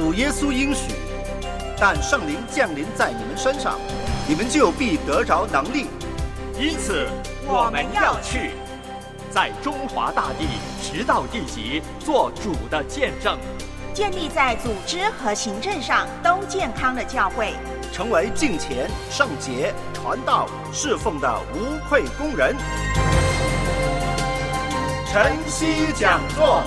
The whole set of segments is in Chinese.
主耶稣应许，但圣灵降临在你们身上，你们就必得着能力。 因此我们要去，在中华大地直到地极做主的见证， 建立在组织和行政上都健康的教会， 成为敬虔、圣洁、传道、侍奉的无愧工人。晨曦讲座。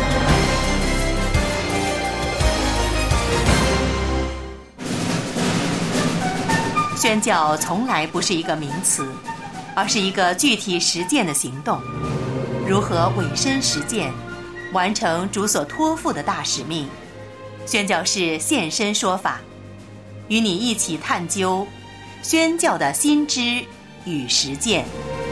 宣教从来不是一个名词，而是一个具体实践的行动。如何委身实践，完成主所托付的大使命？宣教士现身说法，与你一起探究宣教的新知与实践。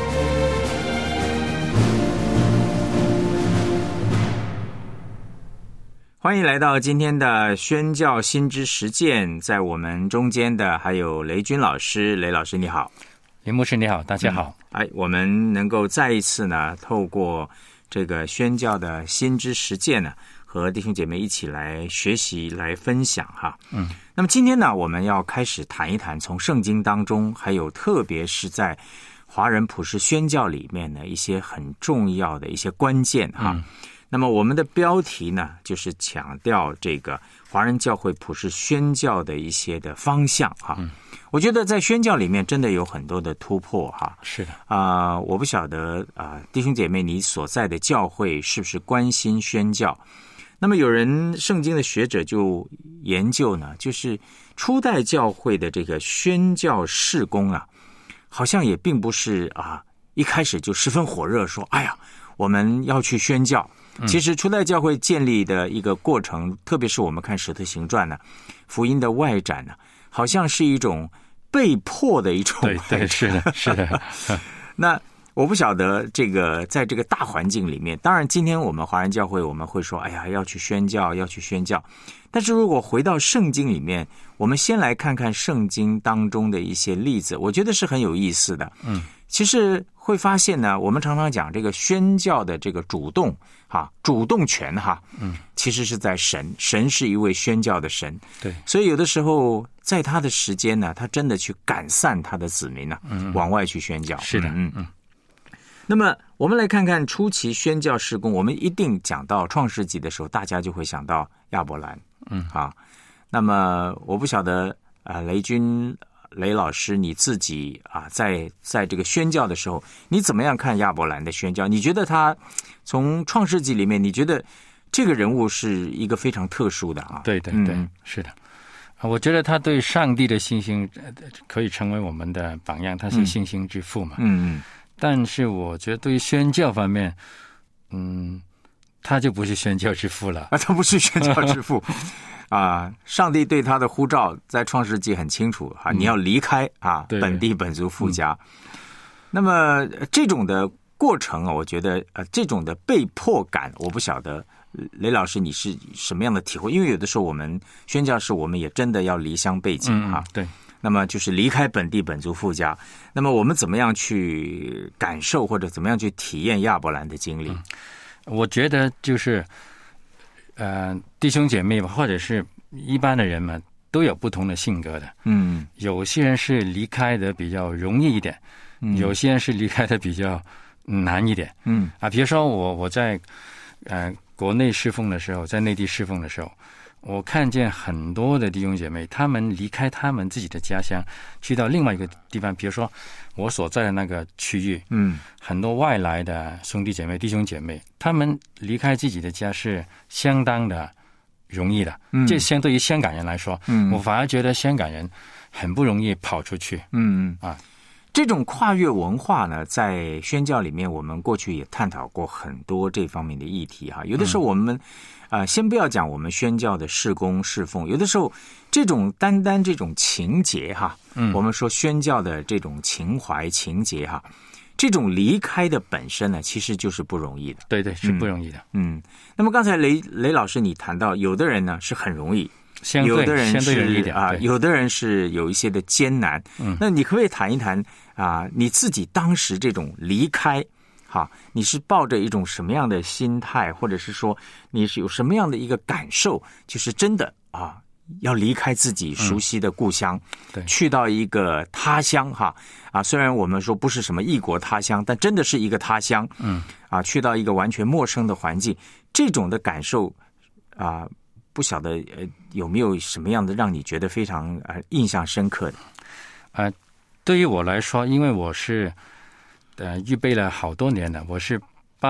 欢迎来到今天的宣教新知实践，在我们中间的还有雷军老师。雷老师你好。 林牧师你好，大家好。 我们能够再一次呢，透过这个宣教的新知实践呢，和弟兄姐妹一起来学习来分享哈。那么今天呢，我们要开始谈一谈从圣经当中，还有特别是在华人普世宣教里面的一些很重要的一些关键哈。那么我们的标题呢，就是强调这个华人教会普世宣教的一些的方向哈。我觉得在宣教里面真的有很多的突破哈。 是的我不晓得弟兄姐妹你所在的教会是不是关心宣教？那么有人圣经的学者就研究呢，就是初代教会的这个宣教事工啊，好像也并不是一开始就十分火热说哎呀我们要去宣教。其实初代教会建立的一个过程，特别是我们看使徒行传呢，福音的外展呢，好像是一种被迫的一种外展。 对，是的，是的。 那我不晓得这个在这个大环境里面，当然今天我们华人教会我们会说，哎呀，要去宣教，要去宣教。但是如果回到圣经里面，我们先来看看圣经当中的一些例子，我觉得是很有意思的。其实会发现呢，我们常常讲这个宣教的这个主动权其实是在神是一位宣教的神。对，所以有的时候在他的时间呢，他真的去赶散他的子民呢，往外去宣教。 是的， 那么我们来看看初期宣教事工，我们一定讲到创世纪的时候，大家就会想到亚伯兰。那么我不晓得雷老师你自己在这个宣教的时候，你怎么样看亚伯兰的宣教？你觉得他从创世纪里面，你觉得这个人物是一个非常特殊的对，是的。我觉得他对上帝的信心可以成为我们的榜样，他是信心之父嘛。但是我觉得对于宣教方面，他就不是宣教之父了。 他不是宣教之父。上帝对他的呼召在创世纪很清楚你要离开本地本族父家。那么这种的过程我觉得这种的被迫感，我不晓得雷老师你是什么样的体会？因为有的时候我们宣教士我们也真的要离乡背井对。 那么就是离开本地本族父家，那么我们怎么样去感受或者怎么样去体验亚伯兰的经历？ 我觉得就是弟兄姐妹吧，或者是一般的人们都有不同的性格的。有些人是离开的比较容易一点，有些人是离开的比较难一点。比如说我在国内侍奉的时候，在内地侍奉的时候，我看见很多的弟兄姐妹，他们离开他们自己的家乡，去到另外一个地方，比如说我所在的那个区域，很多外来的兄弟姐妹、弟兄姐妹，他们离开自己的家是相当的容易的。这相对于香港人来说，我反而觉得香港人很不容易跑出去。 这种跨越文化呢，在宣教里面，我们过去也探讨过很多这方面的议题有的时候我们先不要讲我们宣教的事工侍奉，有的时候这种单单这种情节我们说宣教的这种情怀情节这种离开的本身呢，其实就是不容易的。 对，是不容易的。 那么刚才雷老师你谈到，有的人呢是很容易，有的人是有的人是有一些的艰难。那你可不可以谈一谈你自己当时这种离开你是抱着一种什么样的心态，或者是说你是有什么样的一个感受，就是真的要离开自己熟悉的故乡， 对， 去到一个他乡虽然我们说不是什么异国他乡，但真的是一个他乡，去到一个完全陌生的环境，这种的感受不晓得有没有什么样的让你觉得非常印象深刻的？ 对于我来说，因为我是预备了好多年了，我是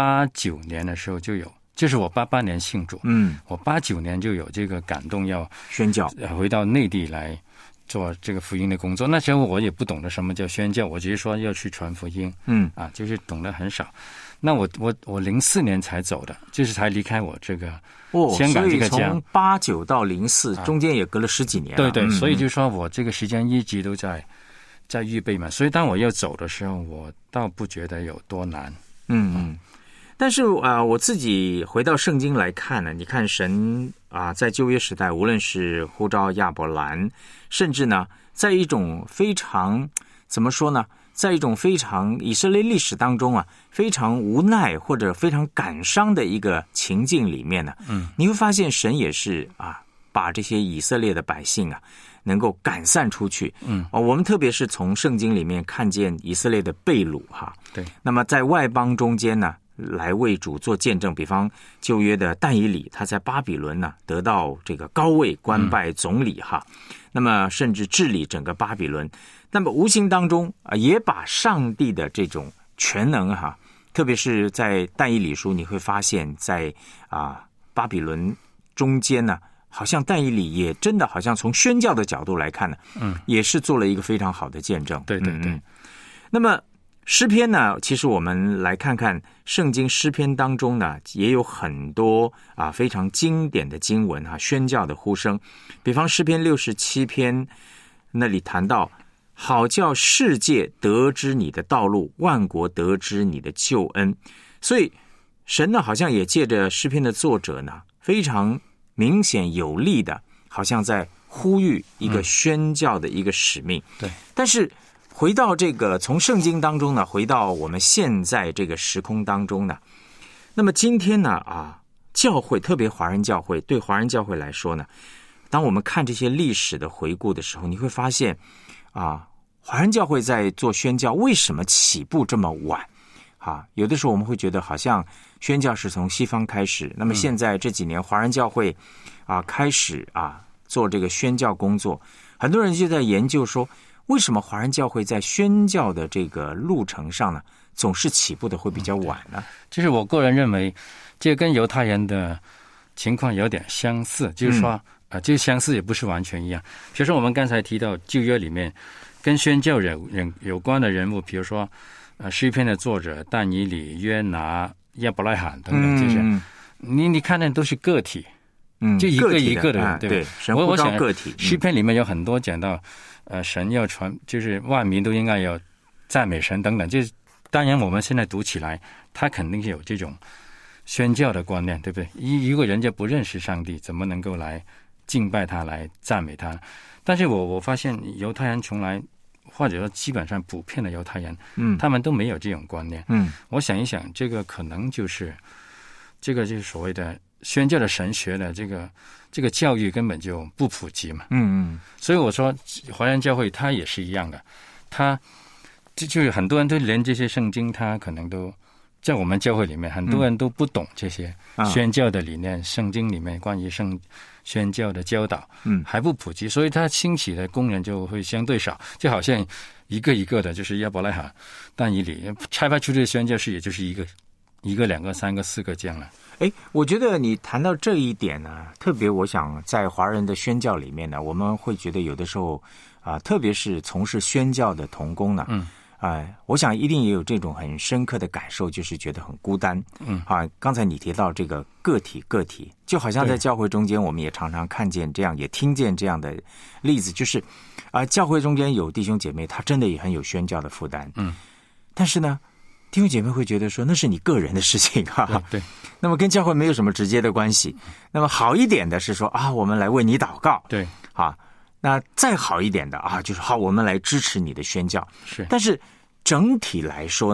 89年的时候就有。就是我88年信主，我89年就有这个感动，要宣教， 回到内地来做这个福音的工作。那时候我也不懂得什么叫宣教，我只是说要去传福音，就是懂得很少。那我04年才走的，就是才离开我这个香港这个家。 所以从89到04，中间也隔了10几年了。 对，所以就说我这个时间一直都在预备嘛。所以当我要走的时候，我倒不觉得有多难。 但是我自己回到圣经来看呢，你看神在旧约时代，无论是呼召亚伯兰，甚至呢，在一种非常怎么说呢，在一种非常以色列历史当中非常无奈或者非常感伤的一个情境里面呢，你会发现神也是把这些以色列的百姓能够赶散出去。我们特别是从圣经里面看见以色列的被掳对， 那么在外邦中间呢，来为主做见证，比方旧约的但以理，他在巴比伦呢得到这个高位，官拜总理那么甚至治理整个巴比伦，那么无形当中也把上帝的这种全能特别是在但以理书，你会发现在巴比伦中间呢，好像但以理也真的好像从宣教的角度来看呢，也是做了一个非常好的见证。 对。 那么诗篇呢，其实我们来看看圣经诗篇当中呢，也有很多非常经典的经文宣教的呼声。比方诗篇67篇那里谈到，好叫世界得知你的道路，万国得知你的救恩。所以神呢，好像也借着诗篇的作者呢，非常明显有力的，好像在呼吁一个宣教的一个使命。 对， 但是回到这个从圣经当中呢，回到我们现在这个时空当中呢，那么今天呢教会，特别华人教会，对华人教会来说呢，当我们看这些历史的回顾的时候，你会发现华人教会在做宣教为什么起步这么晚有的时候我们会觉得好像宣教是从西方开始，那么现在这几年华人教会开始做这个宣教工作，很多人就在研究说，为什么华人教会在宣教的这个路程上呢，总是起步的会比较晚呢？ 就是我个人认为，这跟犹太人的情况有点相似，就是说就是相似也不是完全一样。比如说我们刚才提到旧约里面跟宣教人有关的人物，比如说诗篇的作者但以理、约拿、亚伯拉罕等等这些，你看的都是个体，就一个一个的人， 对，神呼召个体。 诗篇里面有很多讲到神要传，就是万民都应该要赞美神等等。就是当然我们现在读起来，他肯定是有这种宣教的观念，对不对？一个人家不认识上帝，怎么能够来敬拜他，来赞美他？但是我发现犹太人从来，或者说基本上普遍的犹太人，他们都没有这种观念。我想一想，这个可能就是所谓的宣教的神学的这个教育根本就不普及嘛。所以我说华人教会它也是一样的，它就是很多人都连这些圣经，他可能都在我们教会里面，很多人都不懂这些宣教的理念，圣经里面关于宣教的教导，还不普及，所以他兴起的工人就会相对少，就好像一个一个的，就是亚伯拉罕、但以理差派出去的宣教士，也就是一个、两个、3个、4个这样了。 我觉得你谈到这一点呢，特别我想在华人的宣教里面呢，我们会觉得有的时候特别是从事宣教的同工呢，我想一定也有这种很深刻的感受，就是觉得很孤单。刚才你提到这个个体，就好像在教会中间，我们也常常看见这样，也听见这样的例子，就是教会中间有弟兄姐妹，他真的也很有宣教的负担。但是呢，弟兄姐妹会觉得说，那是你个人的事情对， 那么跟教会没有什么直接的关系。那么好一点的是说我们来为你祷告。 对， 那再好一点的就是好，我们来支持你的宣教。 是， 但是整体来说呢，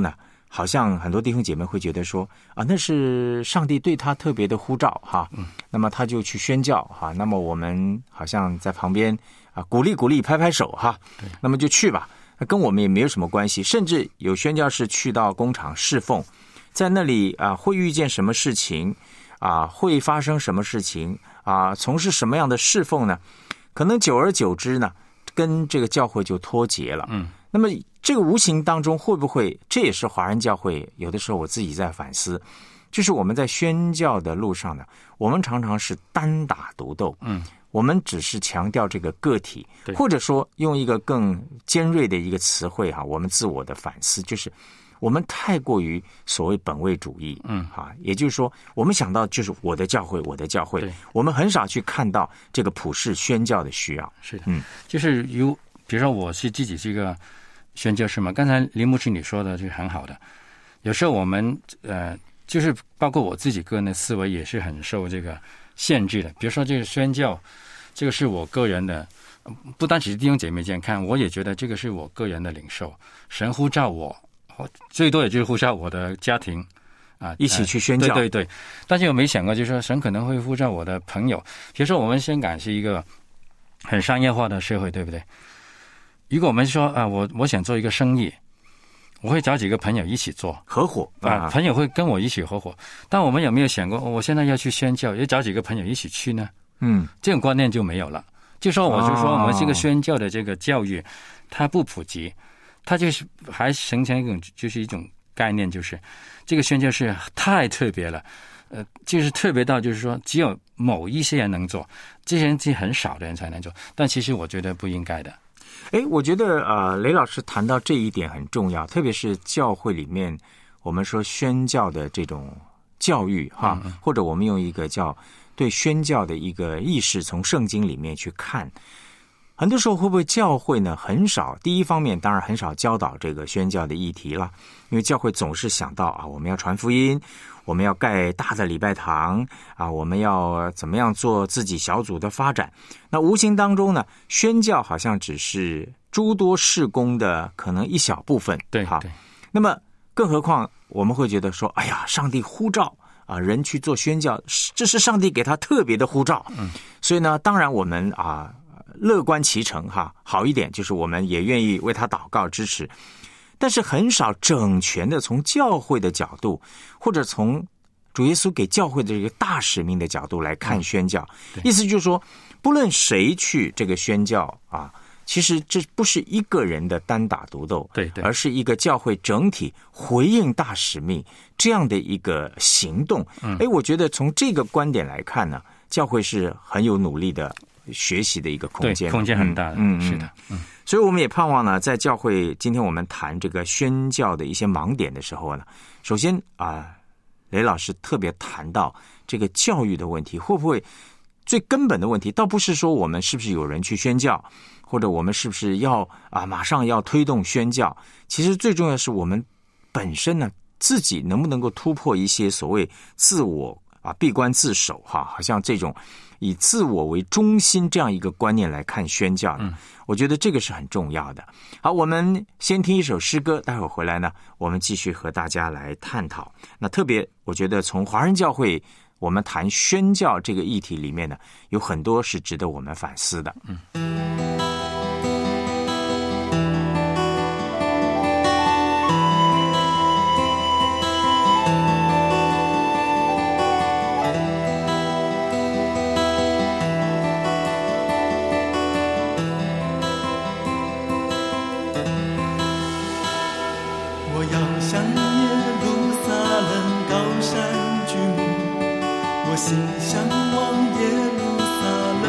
好像很多弟兄姐妹会觉得说啊，那是上帝对他特别的呼召哈，那么他就去宣教哈，那么我们好像在旁边啊鼓励鼓励拍拍手哈，那么就去吧，跟我们也没有什么关系。甚至有宣教士去到工厂侍奉，在那里啊会遇见什么事情啊，会发生什么事情啊，从事什么样的侍奉呢？可能久而久之呢，跟这个教会就脱节了。那么这个无形当中会不会，这也是华人教会有的时候我自己在反思，就是我们在宣教的路上呢，我们常常是单打独斗，我们只是强调这个个体，或者说用一个更尖锐的一个词汇哈，我们自我的反思，就是我们太过于所谓本位主义，也就是说，我们想到就是我的教会，我们很少去看到这个普世宣教的需要。 是的，就是比如说我是自己是一个宣教士嘛，刚才林牧师你说的是很好的。有时候我们就是包括我自己个人的思维也是很受这个限制的。比如说这个宣教，这个是我个人的，不单只是弟兄姐妹这样看，我也觉得这个是我个人的领受。神呼召我，最多也就是呼召我的家庭啊， 一起去宣教。 对。但是我没想过，就是说神可能会呼召我的朋友。比如说我们香港是一个很商业化的社会，对不对？如果我们说啊，我想做一个生意，我会找几个朋友一起做合伙啊，朋友会跟我一起合伙。但我们有没有想过，我现在要去宣教，要找几个朋友一起去呢？这种观念就没有了。我就说我们这个宣教的这个教育，它不普及，它就是还形成一种概念，就是这个宣教是太特别了。就是特别到就是说只有某一些人能做，这些人是很少的人才能做，但其实我觉得不应该的。 我觉得雷老师谈到这一点很重要，特别是教会里面我们说宣教的这种教育哈，或者我们用一个叫对宣教的一个意识从圣经里面去看，很多时候会不会教会呢很少，第一方面当然很少教导这个宣教的议题了，因为教会总是想到啊，我们要传福音，我们要盖大的礼拜堂啊，我们要怎么样做自己小组的发展。那无形当中呢，宣教好像只是诸多事工的可能一小部分。 对， 那么更何况我们会觉得说，哎呀，上帝呼召啊人去做宣教，这是上帝给他特别的呼召。所以呢，当然我们乐观其成哈，好一点就是我们也愿意为他祷告支持。但是很少整全的从教会的角度，或者从主耶稣给教会的这个大使命的角度来看宣教。意思就是说，不论谁去这个宣教啊，其实这不是一个人的单打独斗， 对， 而是一个教会整体回应大使命这样的一个行动。我觉得从这个观点来看呢，教会是很有努力的学习的一个空间， 空间很大的，是的， 所以我们也盼望呢，在教会今天我们谈这个宣教的一些盲点的时候呢，首先雷老师特别谈到这个教育的问题，会不会最根本的问题，倒不是说我们是不是有人去宣教，或者我们是不是要马上要推动宣教，其实最重要的是我们本身呢自己能不能够突破一些所谓自我闭关自守哈，好像这种以自我为中心这样一个观念来看宣教，我觉得这个是很重要的。好，我们先听一首诗歌，待会儿回来呢，我们继续和大家来探讨。那特别我觉得从华人教会我们谈宣教这个议题里面呢，有很多是值得我们反思的。 心向往耶路撒冷，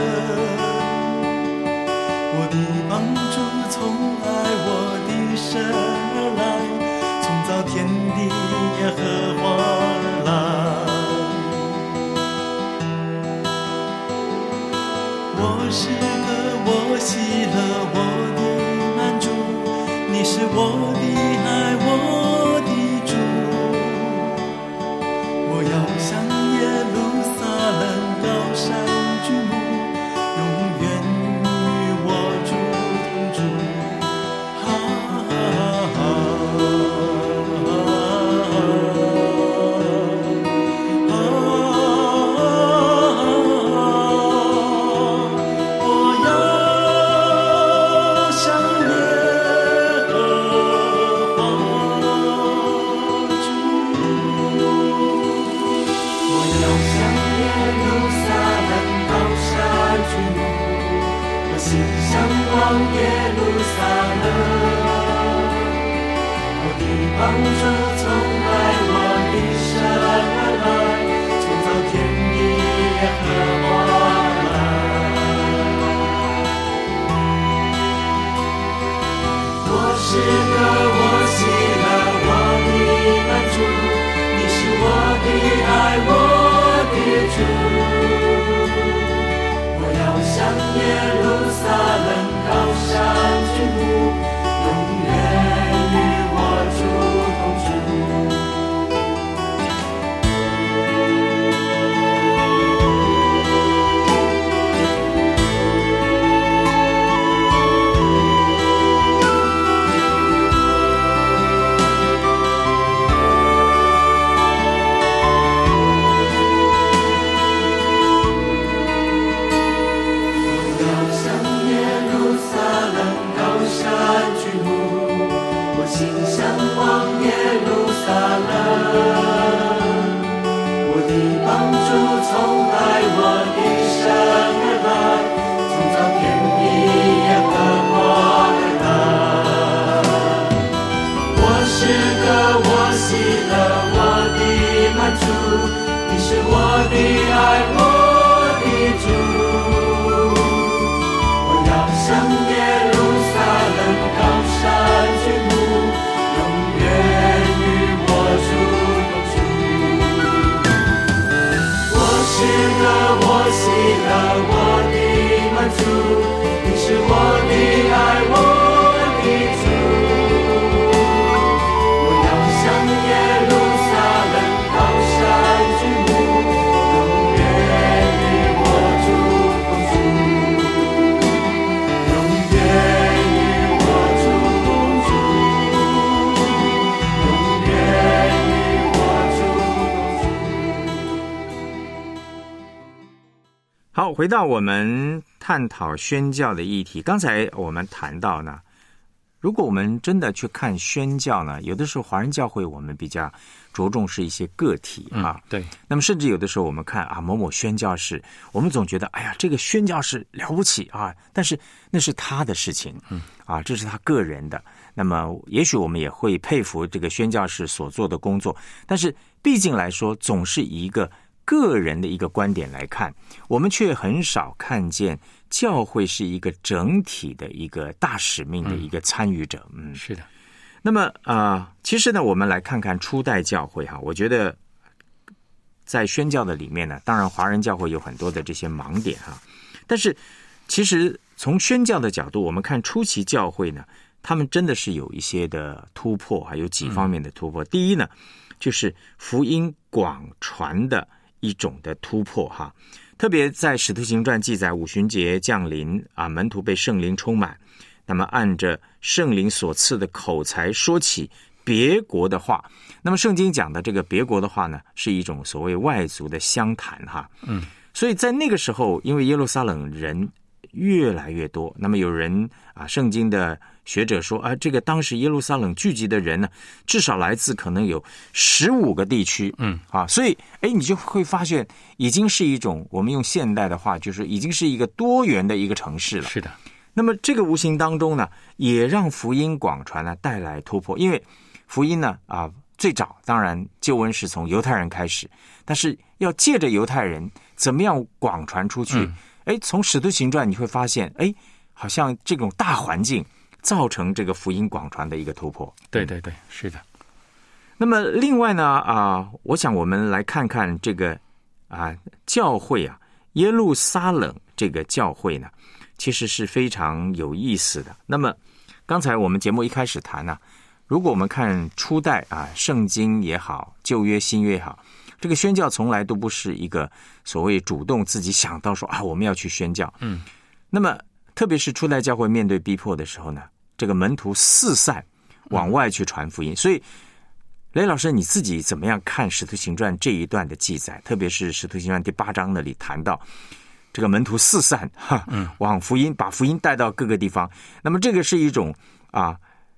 我的帮助从爱我的神而来，从造天地耶和华而来。我是歌，我喜乐，我的满足，你是我的爱，我的主，我要向耶路撒冷高山举目，永远与我主同住。 心向往耶路撒冷，我的帮助从来我的神而来，创造天地耶和华来。我是个我喜乐我的满足，你是我的爱我的主，我要向耶路撒冷高山举目，永远与我主同住。心向往耶路撒冷，我的帮助从来我的神而来，创造天地耶和华而来。我是个我喜乐我的满足，你是我的爱我的主，我要向耶路撒冷高山举目，我喜乐我的满足，你是我的爱我的主，我要向耶路撒冷高山举目，永远与我主同住，永远与我主同住，永远与我主同住。 好，回到我们探讨宣教的议题。刚才我们谈到呢，如果我们真的去看宣教呢，有的时候华人教会我们比较着重是一些个体啊， 对。 那么甚至有的时候我们看啊某某宣教士，我们总觉得哎呀这个宣教士了不起啊，但是那是他的事情，这是他个人的。那么也许我们也会佩服这个宣教士所做的工作，但是毕竟来说，总是以一个个人的一个观点来看，我们却很少看见教会是一个整体的一个大使命的一个参与者。 是的。 那么其实呢，我们来看看初代教会哈，我觉得在宣教的里面呢，当然华人教会有很多的这些盲点哈，但是其实从宣教的角度，我们看初期教会呢，他们真的是有一些的突破，还有几方面的突破。第一呢，就是福音广传的一种的突破哈，特别在使徒行传记载五旬节降临门徒被圣灵充满，那么按着圣灵所赐的口才说起别国的话。那么圣经讲的这个别国的话呢，是一种所谓外族的相谈哈。所以在那个时候，因为耶路撒冷人越来越多，那么有人圣经的学者说这个当时耶路撒冷聚集的人呢，至少来自可能有15个地区，所以你就会发现已经是一种，我们用现代的话就是已经是一个多元的一个城市了。 是的。 那么这个无形当中呢，也让福音广传呢带来突破，因为福音呢最早当然救恩是从犹太人开始，但是要借着犹太人怎么样广传出去，从使徒行传你会发现好像这种大环境造成这个福音广传的一个突破。 对对对，是的。 那么另外呢我想我们来看看这个教会耶路撒冷这个教会呢，其实是非常有意思的。那么刚才我们节目一开始谈如果我们看初代圣经也好，旧约新约也好，这个宣教从来都不是一个所谓主动自己想到说我们要去宣教。那么特别是初代教会面对逼迫的时候呢，这个门徒四散往外去传福音。所以雷老师你自己怎么样看使徒行传这一段的记载，特别是使徒行传第8章那里谈到这个门徒四散往福音把福音带到各个地方。那么这个是一种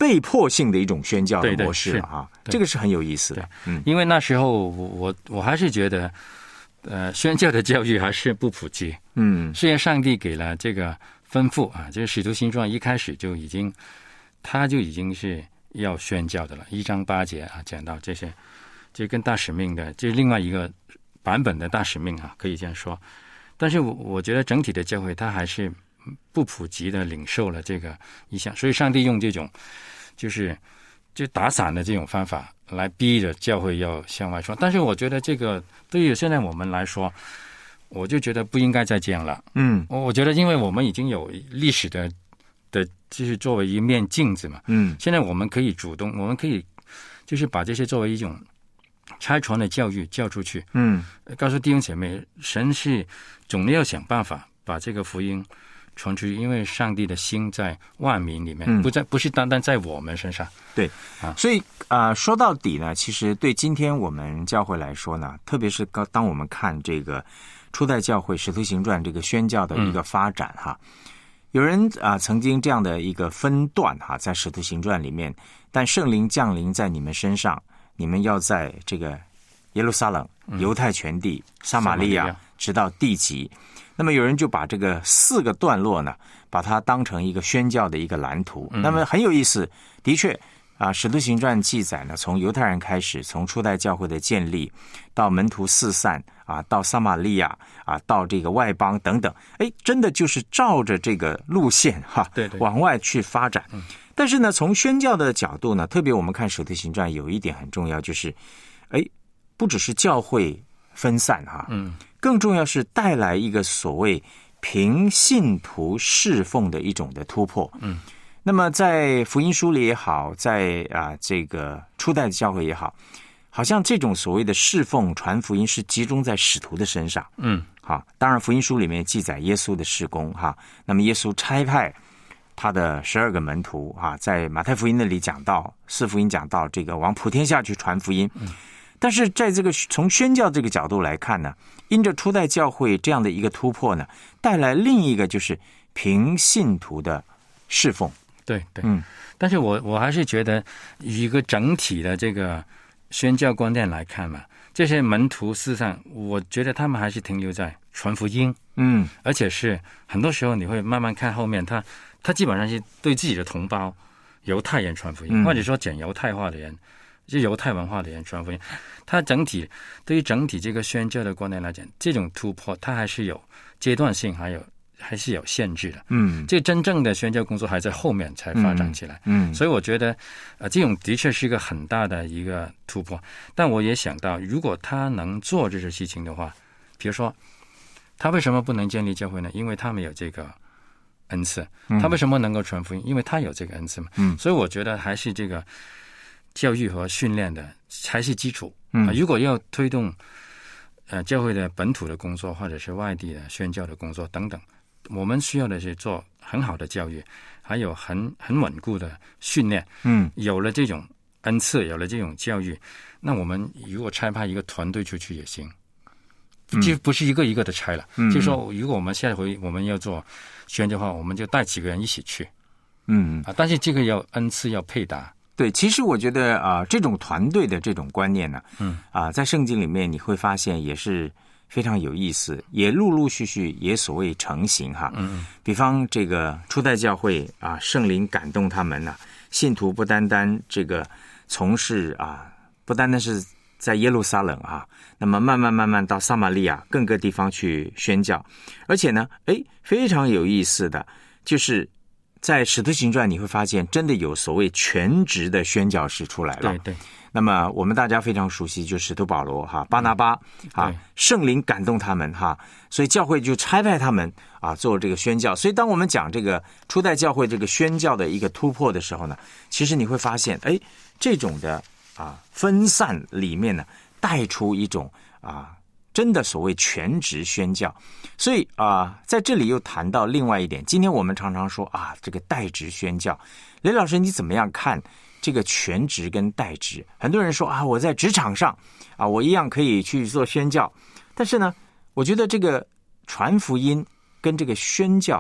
被迫性的一种宣教的模式啊，这个是很有意思的。 因为那时候我还是觉得，宣教的教育还是不普及。虽然上帝给了这个吩咐啊，这个使徒行传一开始他就已经是要宣教的了，1章8节啊，讲到这些，就跟大使命的，就是另外一个版本的大使命啊，可以这样说。但是我觉得整体的教会，它还是不普及的领受了这个意向，所以上帝用这种就打散的这种方法来逼着教会要向外说。但是我觉得这个对于现在我们来说，我就觉得不应该再这样了。我觉得因为我们已经有历史的就是作为一面镜子嘛。现在我们可以主动，我们可以就是把这些作为一种差传的教育教出去。告诉弟兄姐妹，神是总要想办法把这个福音传出去，因为上帝的心在万民里面，不是单单在我们身上。 对啊，所以说到底呢，其实对今天我们教会来说呢，特别是当我们看这个初代教会使徒行传这个宣教的一个发展哈，有人曾经这样的一个分段哈，在使徒行传里面，但圣灵降临在你们身上，你们要在这个耶路撒冷、犹太全地、撒玛利亚，直到地极。那么有人就把这个4个段落呢，把它当成一个宣教的一个蓝图。那么很有意思，的确使徒行传记载呢，从犹太人开始，从初代教会的建立，到门徒四散到撒玛利亚到这个外邦等等，真的就是照着这个路线对往外去发展。但是呢，从宣教的角度呢，特别我们看使徒行传有一点很重要，就是不只是教会分散更重要是带来一个所谓凭信徒侍奉的一种的突破。那么在福音书里也好，在这个初代的教会也好，好像这种所谓的侍奉传福音是集中在使徒的身上。当然福音书里面记载耶稣的事工那么耶稣差派他的12个门徒在马太福音那里讲到，4福音讲到这个往普天下去传福音。但是在这个从宣教这个角度来看呢，因着初代教会这样的一个突破呢，带来另一个就是凭信徒的侍奉。 对，但是我还是觉得以一个整体的这个宣教观念来看嘛，这些门徒事实上，我觉得他们还是停留在传福音。而且是很多时候你会慢慢看后面，他基本上是对自己的同胞犹太人传福音，或者说讲犹太话的人，就犹太文化的人传福音。他对于整体这个宣教的观念来讲，这种突破它还是有阶段性，还是有限制的。这真正的宣教工作还在后面才发展起来。所以我觉得这种的确是一个很大的一个突破。但我也想到，如果他能做这些事情的话，比如说他为什么不能建立教会呢？因为他们有这个恩赐。他为什么能够传福音？因为他有这个恩赐嘛。所以我觉得还是这个教育和训练的才是基础。如果要推动教会的本土的工作，或者是外地的宣教的工作等等，我们需要的是做很好的教育，还有很稳固的训练。有了这种恩赐，有了这种教育，那我们如果差派一个团队出去也行，就不是一个一个的差了。就是说，如果我们下回我们要做宣教的话，我们就带几个人一起去。但是这个要恩赐要配搭。 对，其实我觉得这种团队的这种观念呢，在圣经里面你会发现也是非常有意思，也陆陆续续也所谓成型比方这个初代教会圣灵感动他们信徒不单单这个从事不单单是在耶路撒冷那么慢慢到撒玛利亚各个地方去宣教，而且呢，非常有意思的就是在使徒行传你会发现真的有所谓全职的宣教士出来了。 对。 那么我们大家非常熟悉，就是使徒保罗巴拿巴圣灵感动他们所以教会就差派他们做这个宣教。所以当我们讲这个初代教会这个宣教的一个突破的时候呢，其实你会发现这种的分散里面呢，带出一种真的所谓全职宣教。所以在这里又谈到另外一点，今天我们常常说这个代职宣教，雷老师你怎么样看这个全职跟代职？很多人说我在职场上我一样可以去做宣教，但是呢，我觉得这个传福音跟这个宣教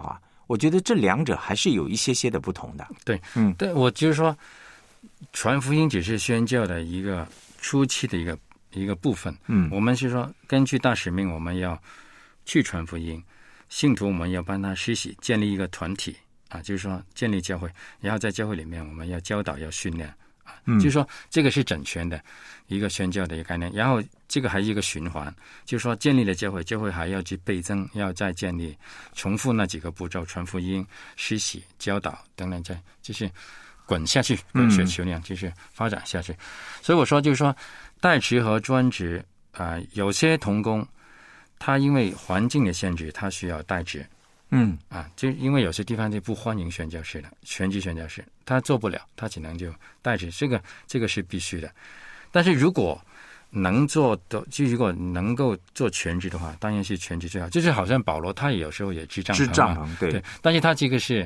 我觉得这两者还是有一些的不同的。 对，对，我就是说，传福音只是宣教的一个初期的一个部分。我们是说，根据大使命，我们要去传福音，信徒我们要帮他施洗，建立一个团体啊，就是说建立教会，然后在教会里面我们要教导，要训练啊，就是说这个是整全的一个宣教的一个概念。然后这个还是一个循环，就是说建立了教会，教会还要去倍增，要再建立，重复那几个步骤：传福音、施洗、教导等等，这就是滚下去，滚雪球那样，就是发展下去。所以我说，就是说代职和专职有些同工，他因为环境的限制，他需要代职。就因为有些地方就不欢迎宣教士的，全职宣教士他做不了，他只能就代职，这个是必须的。但是如果能做的，就如果能够做全职的话，当然是全职最好。就是好像保罗他也有时候也支帐篷，对，但是他这个是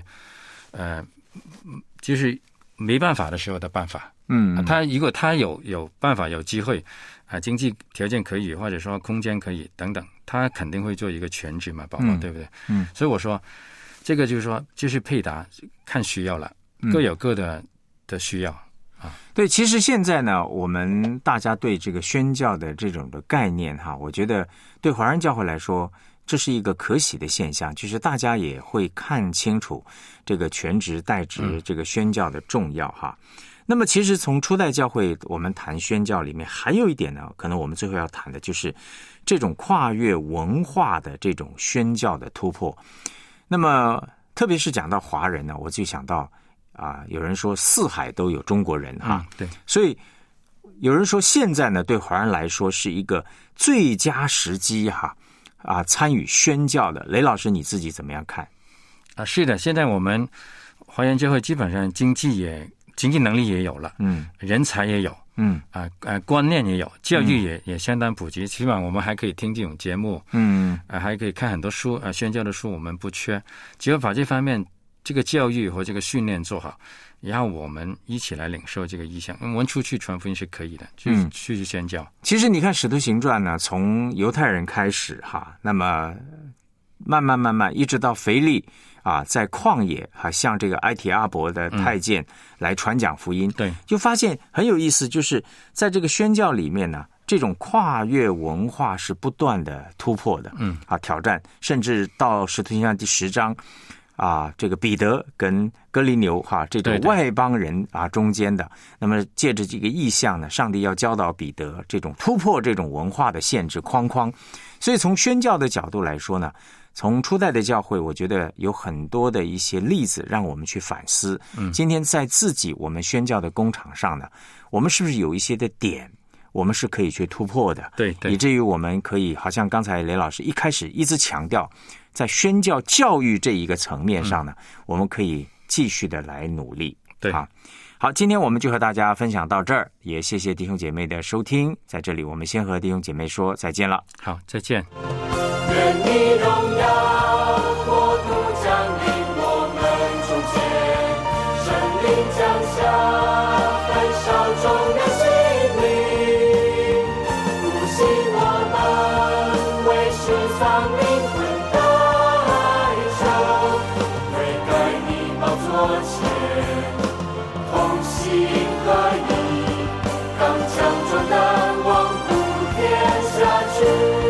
就是没办法的时候的办法。他如果他有办法有机会经济条件可以，或者说空间可以等等，他肯定会做一个全职嘛，保罗，对不对？所以我说这个就是说就是配搭，看需要了，各有各的需要啊。 对，其实现在呢，我们大家对这个宣教的这种的概念我觉得对华人教会来说，这是一个可喜的现象，就是大家也会看清楚这个全职代职这个宣教的重要那么其实从初代教会我们谈宣教里面还有一点呢，可能我们最后要谈的就是这种跨越文化的这种宣教的突破。那么特别是讲到华人呢，我就想到有人说四海都有中国人对， 所以有人说现在呢对华人来说是一个最佳时机参与宣教的。雷老师你自己怎么样看？ 是的，现在我们华人教会基本上经济能力也有了，人才也有，观念也有，教育也相当普及。起码我们还可以听这种节目，还可以看很多书，宣教的书我们不缺。只要把这方面这个教育和这个训练做好，然后我们一起来领受这个意向，我们出去传福音是可以的，去宣教。 其实你看《使徒行传》呢，从犹太人开始那么慢慢一直到腓利在旷野向这个埃提阿伯的太监来传讲福音， 对， 就发现很有意思，就是在这个宣教里面呢，这种跨越文化是不断的突破的，挑战，甚至到使徒行传第10章这个彼得跟哥尼流这种外邦人中间的，那么借着这个意象呢，上帝要教导彼得这种突破这种文化的限制框框。所以从宣教的角度来说呢，从初代的教会，我觉得有很多的一些例子让我们去反思。今天在自己我们宣教的工场上呢，我们是不是有一些的点，我们是可以去突破的？ 对， 以至于我们可以，好像刚才雷老师一开始一直强调，在宣教教育这一个层面上呢，我们可以继续的来努力。 对， 好，今天我们就和大家分享到这儿，也谢谢弟兄姐妹的收听。在这里，我们先和弟兄姐妹说再见了。 好，再见。 愿你荣耀国度降临我们中间，圣灵降下，焚烧众人心灵，复兴我们，为世上灵魂代求，悔改你宝座前，同心合一，刚强壮胆，往普天下去。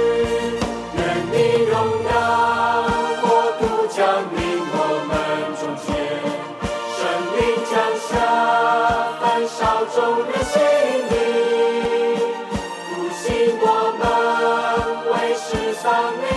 众人心灵，复兴我们，为世上灵。